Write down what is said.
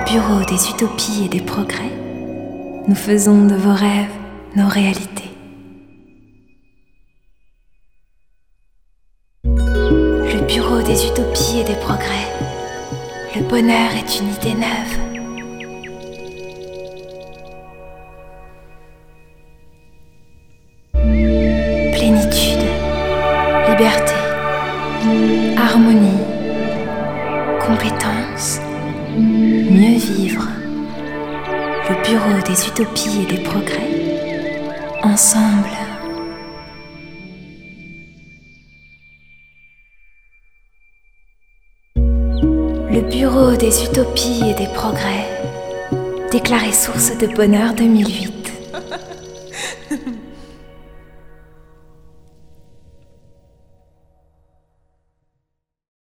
bureau des utopies et des progrès, nous faisons de vos rêves nos réalités. Le bureau des utopies et des progrès, le bonheur est une idée neuve. Plénitude, liberté, harmonie, compétence, mieux vivre. Le bureau des utopies et des progrès, ensemble. Le bureau des utopies et des progrès, déclaré source de bonheur 2008.